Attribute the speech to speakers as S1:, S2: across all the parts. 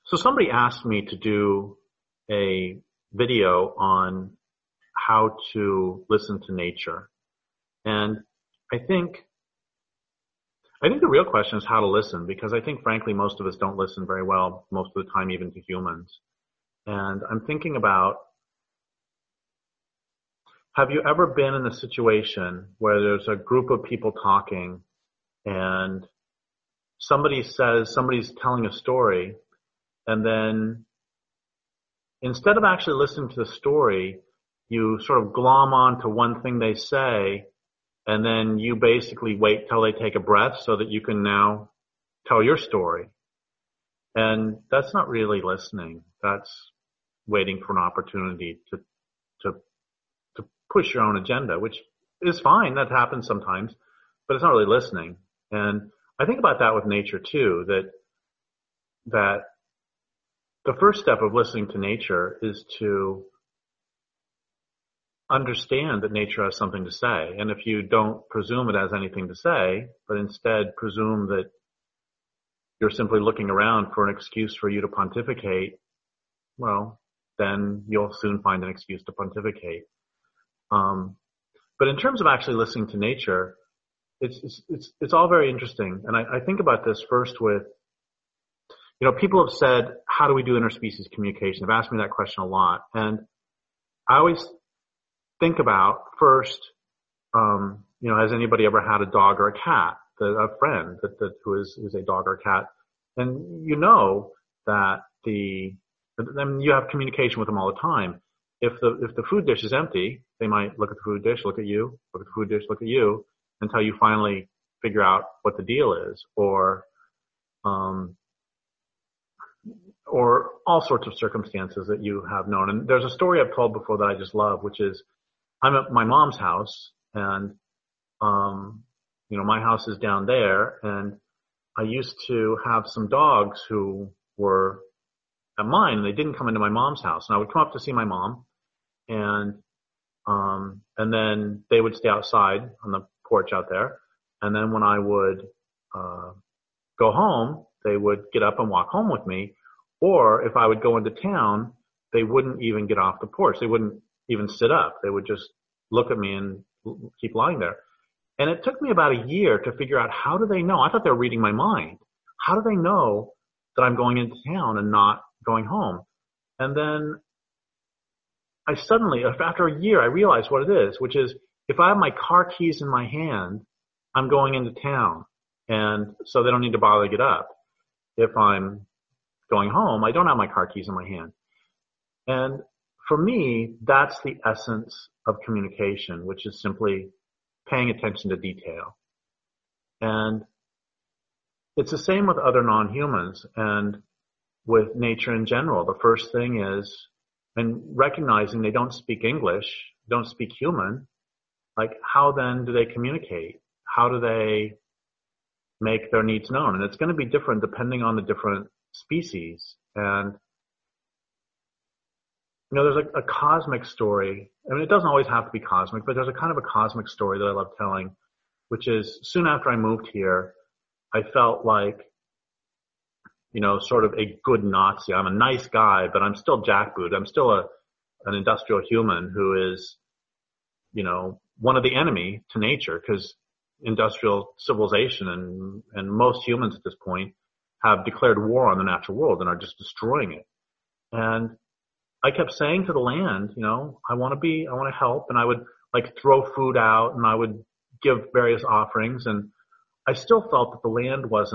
S1: So somebody asked me to do a video on how to listen to nature. And I think the real question is how to listen, because I think frankly most of us don't listen very well most of the time, even to humans. And I'm thinking about, have you ever been in a situation where there's a group of people talking and somebody's telling a story, and then instead of actually listening to the story, you sort of glom on to one thing they say, and then you basically wait till they take a breath so that you can now tell your story. And that's not really listening. That's waiting for an opportunity to push your own agenda, which is fine. That happens sometimes, but it's not really listening. And I think about that with nature too, that the first step of listening to nature is to understand that nature has something to say. And if you don't presume it has anything to say, but instead presume that you're simply looking around for an excuse for you to pontificate, well, then you'll soon find an excuse to pontificate. But in terms of actually listening to nature, it's all very interesting. And I think about this first with, people have said, how do we do interspecies communication? They've asked me that question a lot. And I always think about first, has anybody ever had a dog or a cat, a friend who is a dog or a cat? And you know that then you have communication with them all the time. If the food dish is empty, they might look at the food dish, look at you, look at the food dish, look at you, until you finally figure out what the deal is, or all sorts of circumstances that you have known. And there's a story I've told before that I just love, which is I'm at my mom's house, and my house is down there, and I used to have some dogs who were at mine, and they didn't come into my mom's house. And I would come up to see my mom, and then they would stay outside on the porch out there. And then when I would go home, they would get up and walk home with me. Or if I would go into town, they wouldn't even get off the porch. They wouldn't even sit up. They would just look at me and keep lying there. And it took me about a year to figure out, how do they know? I thought they were reading my mind. How do they know that I'm going into town and not going home? And then after a year, I realized what it is, which is if I have my car keys in my hand, I'm going into town. And so they don't need to bother to get up. If I'm going home, I don't have my car keys in my hand. And for me, that's the essence of communication, which is simply paying attention to detail. And it's the same with other non-humans and with nature in general. The first thing is, and recognizing they don't speak English, don't speak human, like how then do they communicate? How do they make their needs known? And it's going to be different depending on the different species. And there's a cosmic story. I mean, it doesn't always have to be cosmic, but there's a kind of a cosmic story that I love telling, which is soon after I moved here, I felt like, sort of a good Nazi. I'm a nice guy, but I'm still jackboot. I'm still an industrial human who is, one of the enemy to nature, because industrial civilization and most humans at this point have declared war on the natural world and are just destroying it. And I kept saying to the land, I want to help, and I would throw food out, and I would give various offerings, and I still felt that the land was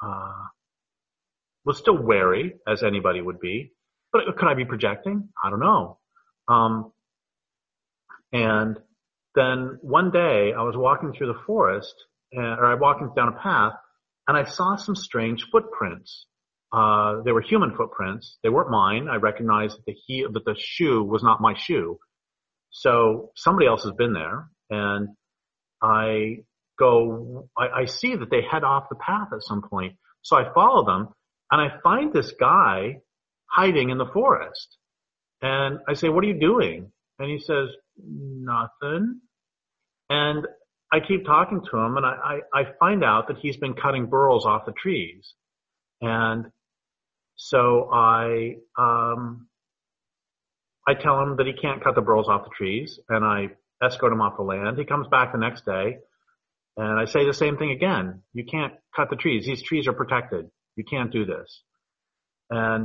S1: still wary, as anybody would be. But could I be projecting? I don't know. And then one day I was walking through the forest, or I was walking down a path, and I saw some strange footprints. They were human footprints. They weren't mine. I recognized that the shoe was not my shoe. So somebody else has been there, and I see that they head off the path at some point. So I follow them, and I find this guy hiding in the forest. And I say, "What are you doing?" And he says, "Nothing." And I keep talking to him, and I find out that he's been cutting burls off the trees. And So I tell him that he can't cut the burls off the trees, and I escort him off the land. He comes back the next day, and I say the same thing again. You can't cut the trees. These trees are protected. You can't do this. And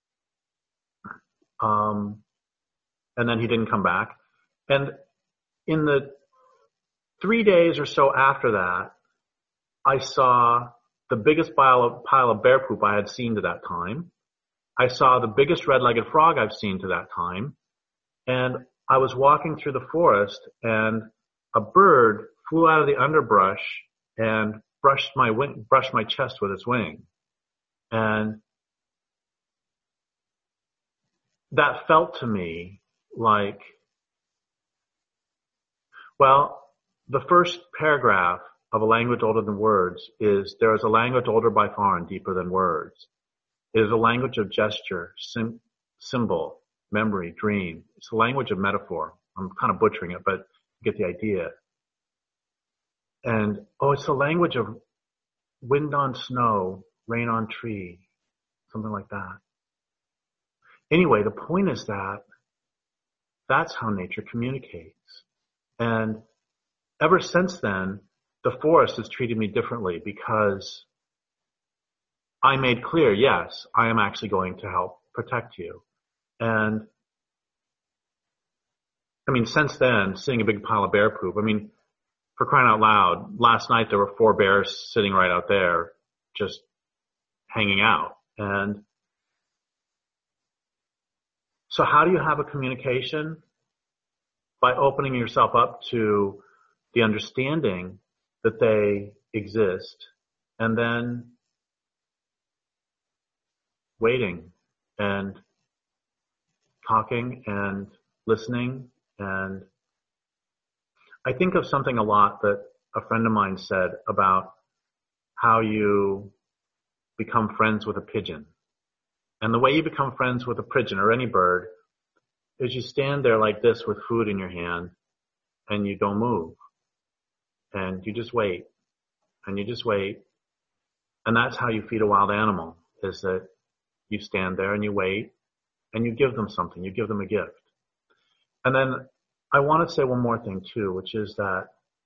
S1: then he didn't come back. And in the 3 days or so after that, I saw the biggest pile of bear poop I had seen to that time. I saw the biggest red-legged frog I've seen to that time. And I was walking through the forest, and a bird flew out of the underbrush and brushed my chest with its wing. And that felt to me like, well, the first paragraph of A Language Older Than Words is, there is a language older by far and deeper than words. It is a language of gesture, symbol, memory, dream. It's a language of metaphor. I'm kind of butchering it, but you get the idea. And, it's a language of wind on snow, rain on tree, something like that. Anyway, the point is that that's how nature communicates. And ever since then, the forest has treated me differently because I made clear, yes, I am actually going to help protect you. And I mean, since then, seeing a big pile of bear poop, I mean, for crying out loud, last night there were 4 bears sitting right out there just hanging out. And so how do you have a communication? By opening yourself up to the understanding that they exist, and then waiting and talking and listening. And I think of something a lot that a friend of mine said about how you become friends with a pigeon. And the way you become friends with a pigeon or any bird is you stand there like this with food in your hand and you don't move. And you just wait. And you just wait. And that's how you feed a wild animal, is that you stand there and you wait and you give them something. You give them a gift. And then I want to say one more thing too, which is that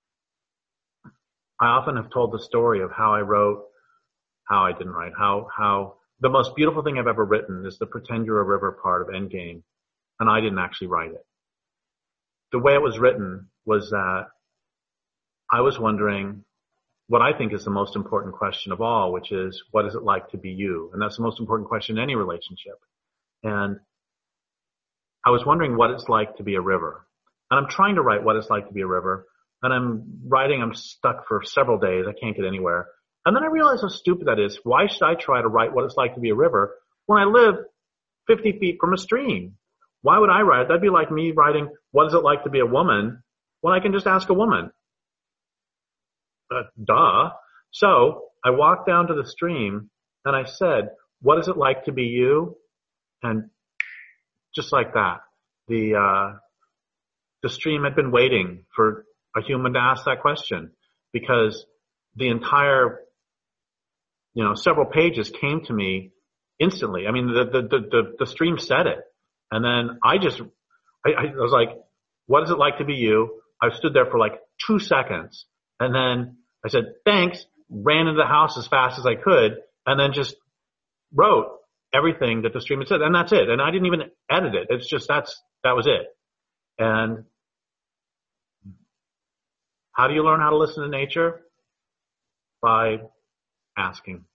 S1: I often have told the story of how I wrote, how I didn't write, how the most beautiful thing I've ever written is the Pretend You're a River part of Endgame, and I didn't actually write it. The way it was written was that I was wondering what I think is the most important question of all, which is, what is it like to be you? And that's the most important question in any relationship. And I was wondering what it's like to be a river. And I'm trying to write what it's like to be a river. And I'm stuck for several days. I can't get anywhere. And then I realized how stupid that is. Why should I try to write what it's like to be a river when I live 50 feet from a stream? Why would I write it? That'd be like me writing, what is it like to be a woman, when I can just ask a woman. Duh. So I walked down to the stream and I said, what is it like to be you? And just like that, the stream had been waiting for a human to ask that question, because the entire, several pages came to me instantly. I mean, the stream said it. And then I was like, what is it like to be you? I stood there for like 2 seconds. And then I said, thanks, ran into the house as fast as I could, and then just wrote everything that the stream had said. And that's it. And I didn't even edit it. It's just, that was it. And how do you learn how to listen to nature? By asking.